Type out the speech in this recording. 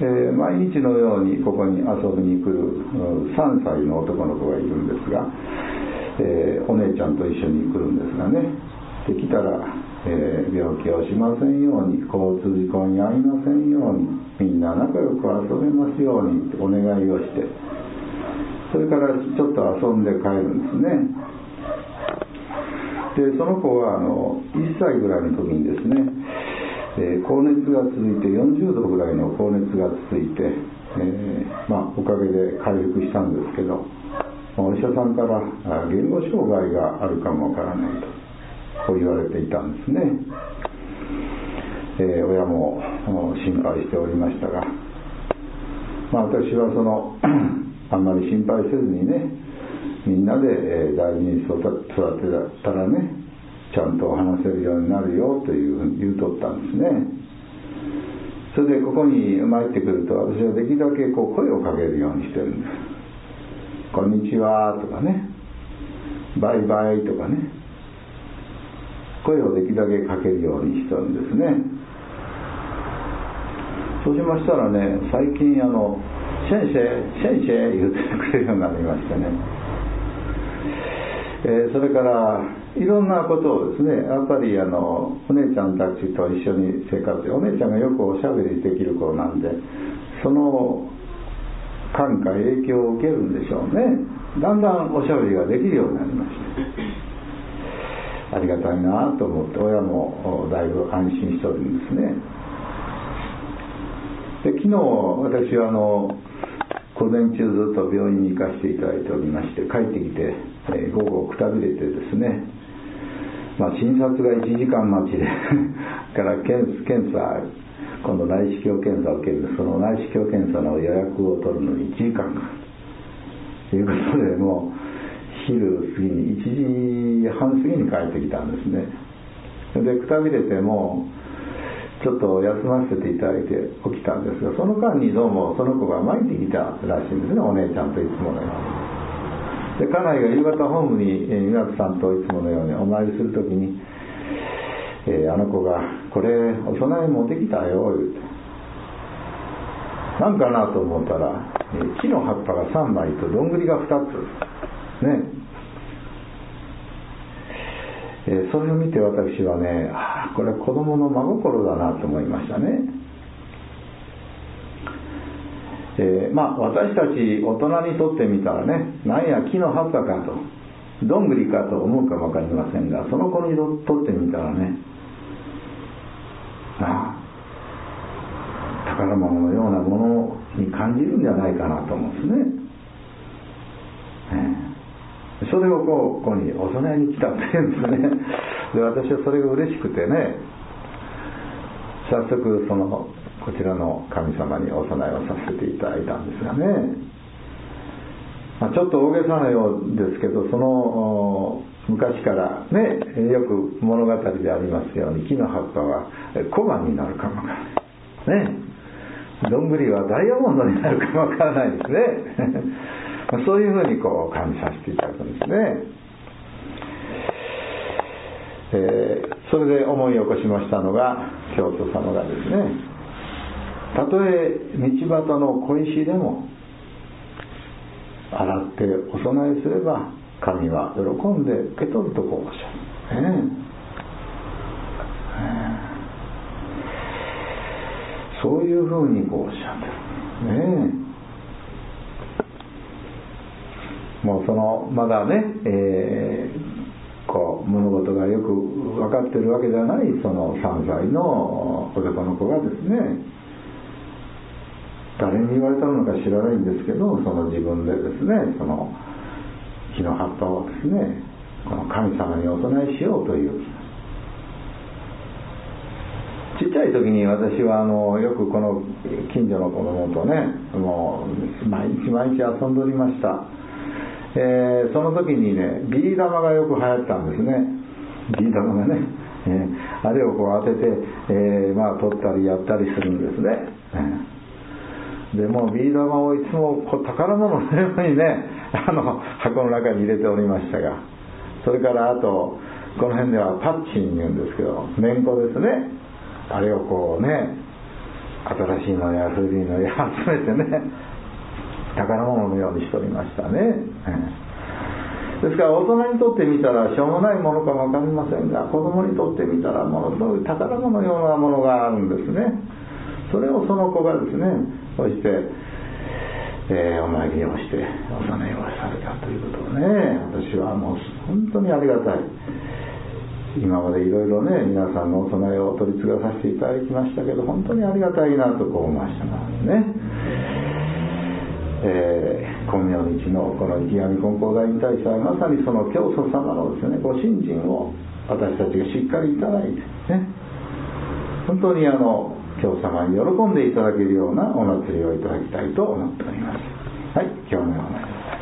毎日のようにここに遊びに来る3歳の男の子がいるんですが、お姉ちゃんと一緒に来るんですがね、できたら、病気をしませんように、交通事故に遭いませんように、みんな仲良く遊べますようにってお願いをして、それからちょっと遊んで帰るんですね。でその子は1歳ぐらいの時にですね、高熱が続いて40度ぐらいの高熱が続いて、おかげで回復したんですけど、お医者さんから言語障害があるかもわからないとこう言われていたんですね。親も心配しておりましたが、私はあんまり心配せずにね、みんなで大事に育てたらね、ちゃんと話せるようになるよというふうに言うとったんですね。それでここに参ってくると、私はできるだけ声をかけるようにしてるんです。こんにちはとかね、バイバイとかね、声をできるだけかけるようにしてるんですね。そうしましたらね、最近シェンシェ言ってくれるようになりましてね、それからいろんなことをですね、やっぱりお姉ちゃんたちと一緒に生活で、お姉ちゃんがよくおしゃべりできる子なんで、その感化影響を受けるんでしょうね。だんだんおしゃべりができるようになりまして、ありがたいなと思って、親もだいぶ安心しておるんですね。で昨日私は午前中ずっと病院に行かせていただいておりまして、帰ってきて、午後くたびれてですね、診察が1時間待ちでから検査、今度内視鏡検査を受ける、その内視鏡検査の予約を取るのに1時間かかるということで、もう昼過ぎに1時半過ぎに帰ってきたんですね。でくたびれてもちょっと休ませていただいて起きたんですが、その間にどうもその子が参ってきたらしいんですね、お姉ちゃんといつものように。で家内が夕方ホームに湊さんといつものようにお参りするときに、あの子がこれお供え持ってきたよ言うて、なんかなと思ったら木の葉っぱが3枚とどんぐりが2つね、それを見て私はね、これは子供の真心だなと思いましたね。私たち大人にとってみたらね、なんや木の葉っぱかと、どんぐりかと思うかも分かりませんが、その子にとってみたらね、宝物のようなものに感じるんじゃないかなと思うんですね。それをここにお供えに来たっていうんですね。で私はそれが嬉しくてね、早速こちらの神様にお供えをさせていただいたんですがね、ちょっと大げさなようですけど、昔からね、よく物語でありますように、木の葉っぱは小判になるかもわからないね、どんぐりはダイヤモンドになるかもわからないですねそういうふうに感じさせていただくんですね。それで思い起こしましたのが、教祖様がですね、たとえ道端の小石でも洗ってお供えすれば神は喜んで受け取るとこうおっしゃる、そういうふうにおっしゃってるね。もうまだね、物事がよく分かってるわけじゃない3歳の男の子がですね、誰に言われたのか知らないんですけど、自分でですね、木の葉っぱをですね、この神様にお供えしようという。ちっちゃい時に私はよくこの近所の子供とね、もう毎日遊んでおりました。その時にね、ビー玉がよく流行ったんですね。ビー玉がね、あれを当てて、取ったりやったりするんですね。でもビー玉をいつも宝物のようにね、箱の中に入れておりましたが、それからあとこの辺ではパッチン言うんですけど、めんこですね、あれを新しいのや古いのや集めてね、宝物のようにしておりましたね。ですから大人にとってみたらしょうもないものかも分かりませんが、子供にとってみたらものすごい宝物のようなものがあるんですね。それをその子がですね、そして、お参りをしてお供えをされたということをね、私はもう本当にありがたい。今までいろいろね、皆さんのお供えを取り継がさせていただきましたけど、本当にありがたいなとこう思わせてますね。金明日のこの池上金光大に対してはまさにその教祖様のですね、ご信心を私たちがしっかりいただいてね、本当に教祖様に喜んでいただけるようなお祭りをいただきたいと思っております。はい、今日のような